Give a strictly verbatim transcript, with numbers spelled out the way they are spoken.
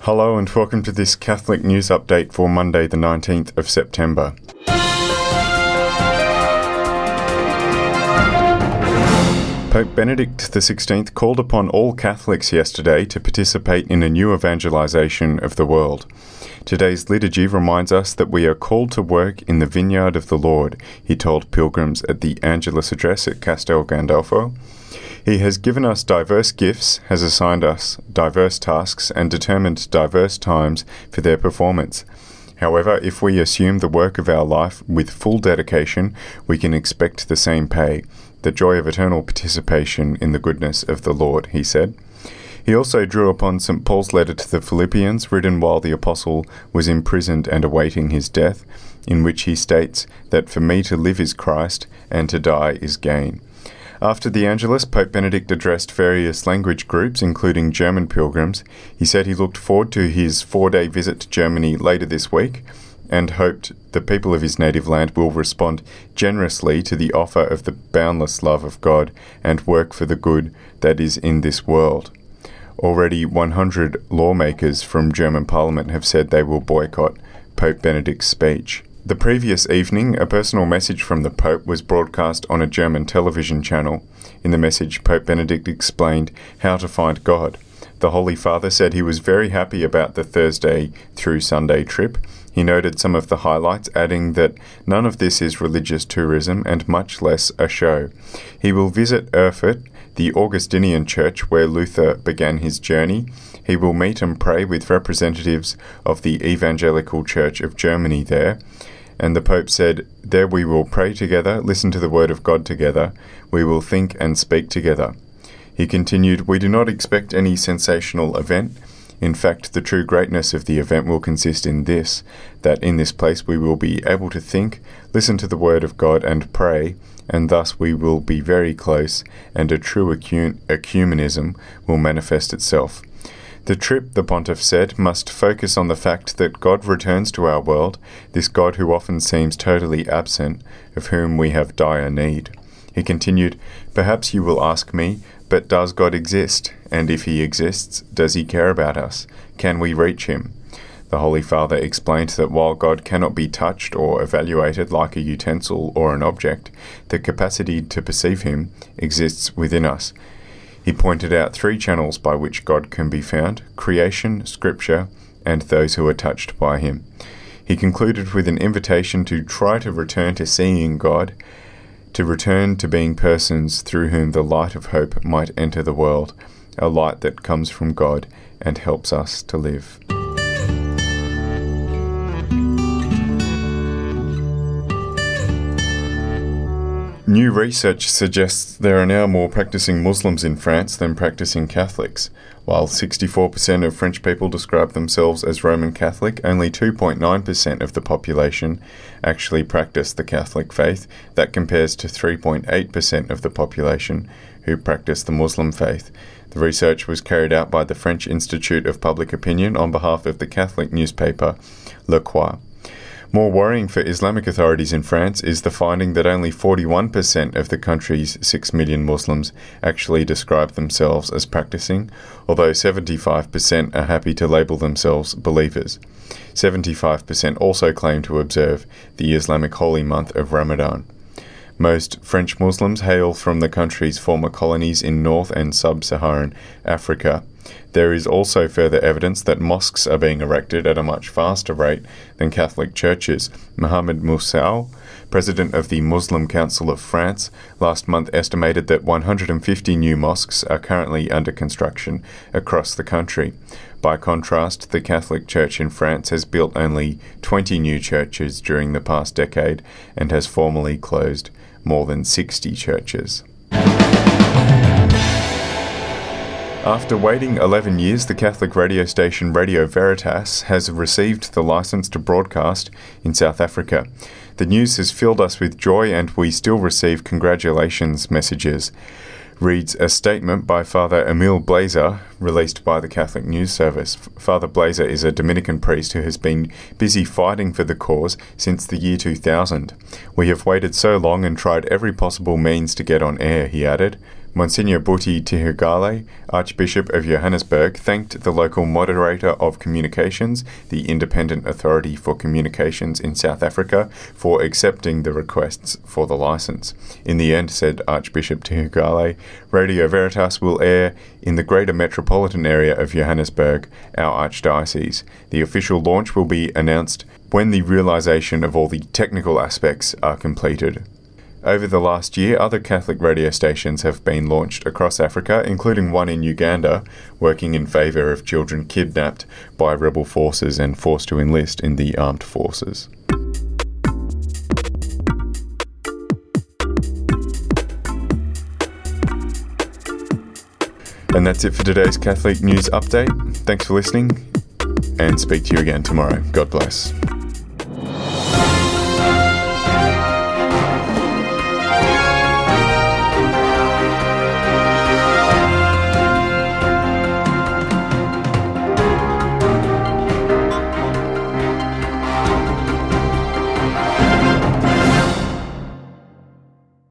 Hello and welcome to this Catholic News Update for Monday the nineteenth of September. Pope Benedict the sixteenth called upon all Catholics yesterday to participate in a new evangelization of the world. Today's liturgy reminds us that we are called to work in the vineyard of the Lord, he told pilgrims at the Angelus address at Castel Gandolfo. He has given us diverse gifts, has assigned us diverse tasks, and determined diverse times for their performance. However, if we assume the work of our life with full dedication, we can expect the same pay, the joy of eternal participation in the goodness of the Lord, he said. He also drew upon Saint Paul's letter to the Philippians, written while the apostle was imprisoned and awaiting his death, in which he states that for me to live is Christ, and to die is gain. After the Angelus, Pope Benedict addressed various language groups, including German pilgrims. He said he looked forward to his four-day visit to Germany later this week and hoped the people of his native land will respond generously to the offer of the boundless love of God and work for the good that is in this world. Already one hundred lawmakers from German Parliament have said they will boycott Pope Benedict's speech. The previous evening, a personal message from the Pope was broadcast on a German television channel. In the message, Pope Benedict explained how to find God. The Holy Father said he was very happy about the Thursday through Sunday trip. He noted some of the highlights, adding that none of this is religious tourism and much less a show. He will visit Erfurt, the Augustinian church where Luther began his journey. He will meet and pray with representatives of the Evangelical Church of Germany there. And the Pope said, "There we will pray together, listen to the word of God together. We will think and speak together." He continued, "We do not expect any sensational event. In fact, the true greatness of the event will consist in this, that in this place we will be able to think, listen to the word of God and pray, and thus we will be very close, and a true ecu- ecumenism will manifest itself." The trip, the Pontiff said, must focus on the fact that God returns to our world, this God who often seems totally absent, of whom we have dire need. He continued, "Perhaps you will ask me, but does God exist? And if he exists, does he care about us? Can we reach him?" The Holy Father explained that while God cannot be touched or evaluated like a utensil or an object, the capacity to perceive him exists within us. He pointed out three channels by which God can be found: creation, scripture, and those who are touched by him. He concluded with an invitation to try to return to seeing God, to return to being persons through whom the light of hope might enter the world, a light that comes from God and helps us to live. New research suggests there are now more practicing Muslims in France than practicing Catholics. While sixty-four percent of French people describe themselves as Roman Catholic, only two point nine percent of the population actually practice the Catholic faith. That compares to three point eight percent of the population who practice the Muslim faith. The research was carried out by the French Institute of Public Opinion on behalf of the Catholic newspaper Le Croix. More worrying for Islamic authorities in France is the finding that only forty-one percent of the country's six million Muslims actually describe themselves as practicing, although seventy-five percent are happy to label themselves believers. seventy-five percent also claim to observe the Islamic holy month of Ramadan. Most French Muslims hail from the country's former colonies in North and Sub-Saharan Africa. There is also further evidence that mosques are being erected at a much faster rate than Catholic churches. Mohamed Moussao, president of the Muslim Council of France, last month estimated that one hundred fifty new mosques are currently under construction across the country. By contrast, the Catholic Church in France has built only twenty new churches during the past decade and has formally closed more than sixty churches. After waiting eleven years, the Catholic radio station Radio Veritas has received the license to broadcast in South Africa. The news has filled us with joy and we still receive congratulations messages, reads a statement by Father Emile Blazer, released by the Catholic News Service. Father Blazer is a Dominican priest who has been busy fighting for the cause since the year two thousand. "We have waited so long and tried every possible means to get on air," he added. Monsignor Buti Tihugale, Archbishop of Johannesburg, thanked the local moderator of communications, the Independent Authority for Communications in South Africa, for accepting the requests for the licence. In the end, said Archbishop Tihugale, Radio Veritas will air in the greater metropolitan area of Johannesburg, our archdiocese. The official launch will be announced when the realisation of all the technical aspects are completed. Over the last year, other Catholic radio stations have been launched across Africa, including one in Uganda, working in favour of children kidnapped by rebel forces and forced to enlist in the armed forces. And that's it for today's Catholic News Update. Thanks for listening, and speak to you again tomorrow. God bless.